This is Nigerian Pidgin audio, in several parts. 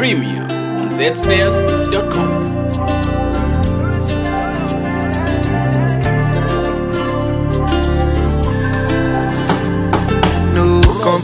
Premium on zsnares.com. No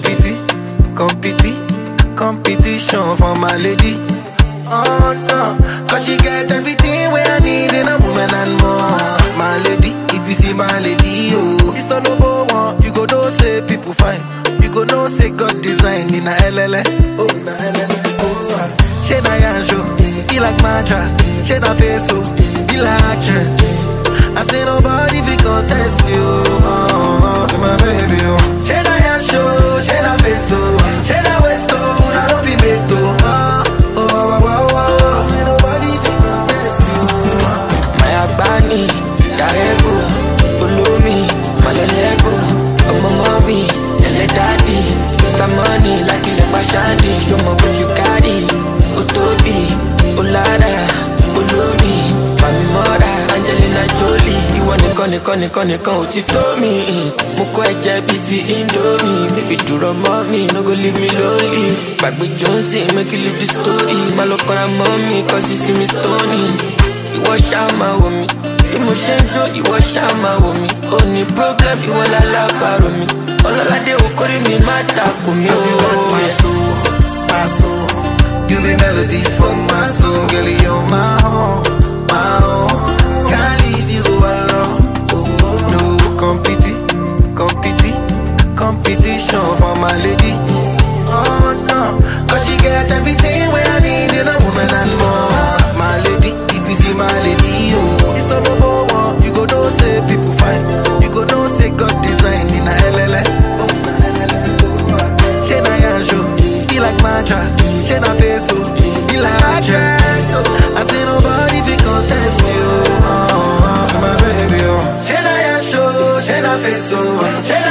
competition for my lady. Oh no, cause she get everything where I need in a woman and more. My lady, if you see my lady, oh, it's not number one. You go know say people fine. You go know say God design in a LLA. Oh, na LLA. Oh, she na yanjo, he like mattress. She na peso, he like actress. I say nobody fi contest you. Oh, my baby, oh. She na yanjo, she na peso, she na westo, na don't be meto. Bani, Darego, Ulumi, Malelego, Mommy, Ele Daddy, Mr. Money, like you like Bashandi, show me what you carry, Otobi, Olada, Ulumi, Mami Mora, Angelina Jolie, you want to Otitomi, Moko Eje Biti Indomie, baby do mommy, no go leave me lonely, back with Jonesy, make you live the story, Malokora mommy, cause you see me stony. You wash out my woman, emotion joy, you wash out my woman. Only problem, you want to love about me. All of that they will call me matter for me. My soul, my soul. You be melody for my soul, girl, you're my home, my home. Can't leave you alone. No competition for my lady. Oh no, cause she get everything where I need in a woman and more. My lady, if you see my lady, oh, it's not number one. You go know say people fine. You go know say God design in a LLA. Oh, na LLA. Oh, she na yanjo, he like mattress. She na peso, he like actress. I say nobody fi contest you. Oh, my baby, oh. She na yanjo, she na peso, she na